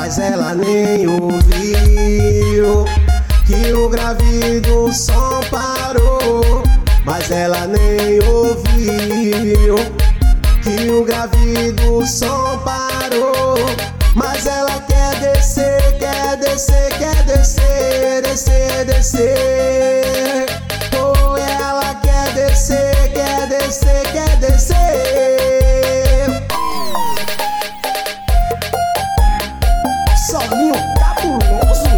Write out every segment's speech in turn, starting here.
mas ela nem ouviu que o grave do som parou. Mas ela nem ouviu que o grave do som parou. Mas ela quer descer, quer descer, quer descer, descer, descer. Oh, ela quer descer, quer descer, quer descer. Solinho cabuloso.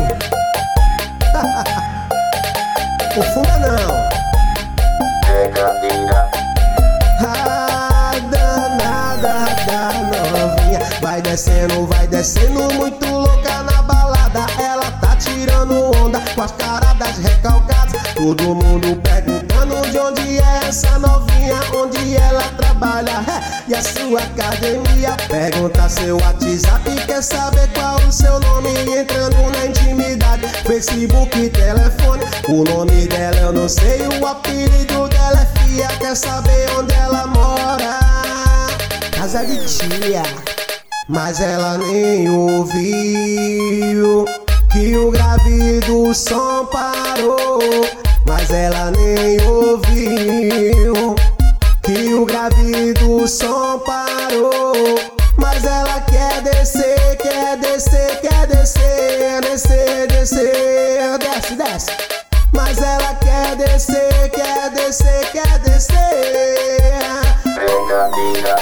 Confunda não. Pegadinha. Ah, danada da novinha. Vai descendo muito louca na balada. Ela tá tirando onda com as caradas recalcadas. Todo mundo perguntando de onde é essa novinha, onde ela trabalha, e a sua academia. Pergunta seu WhatsApp, quer saber qual o seu nome, entrando na intimidade, Facebook, telefone. O nome dela eu não sei, o apelido dela é Fia. Quer saber onde ela mora? Casa de tia. Mas ela nem ouviu que o grave do som parou. Mas ela nem ouviu que o grave do som parou. Mas ela quer descer, quer descer, quer descer, descer, descer, desce, desce. Mas ela quer descer, quer descer, quer descer. Pegadinha.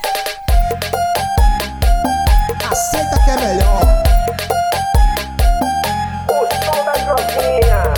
Aceita que é melhor. O som das novinhas.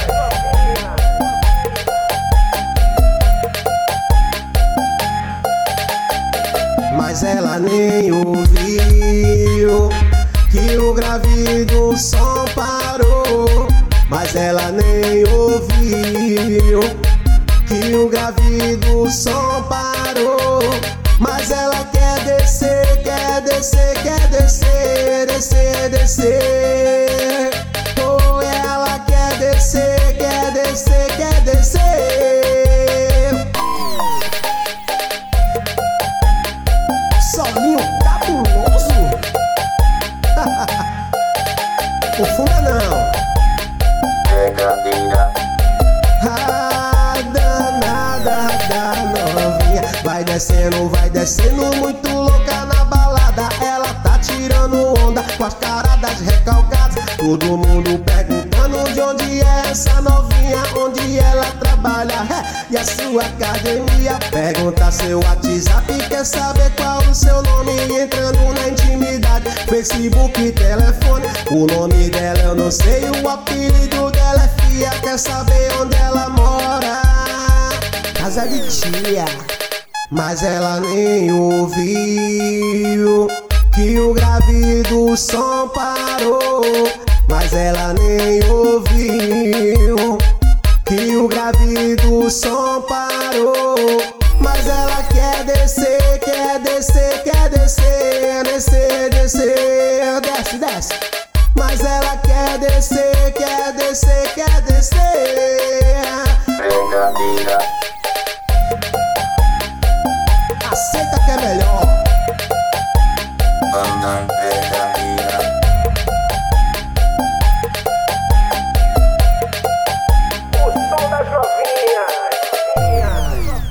Mas ela nem ouviu que o grave do som parou. Mas ela nem ouviu que o grave do som parou. Mas ela quer descer, quer descer, quer descer, descer, descer. Oh, ela quer descer, quer descer, quer descer. Solinho cabuloso. Confunda não. Pegadinha. Ah, danada da novinha. Vai descendo muito louca na balada. Ela tá tirando onda com as caradas recalcadas. Todo mundo perguntando de onde é essa novinha, onde ela trabalha, e a sua academia. Pergunta seu WhatsApp, quer saber qual o seu nome, entrando na intimidade, Facebook, telefone. O nome dela eu não sei, o apelido dela é Fia. Quer saber onde ela mora? Casa de tia. Mas ela nem ouviu que o grave do som parou. Mas ela nem ouviu que o grave do som parou. Mas ela quer descer, quer descer, quer descer, descer, descer, desce, desce. Mas ela quer descer, quer descer, quer descer. Pegadinha. Aceita que é melhor. Anda pegadinha. O som das novinhas.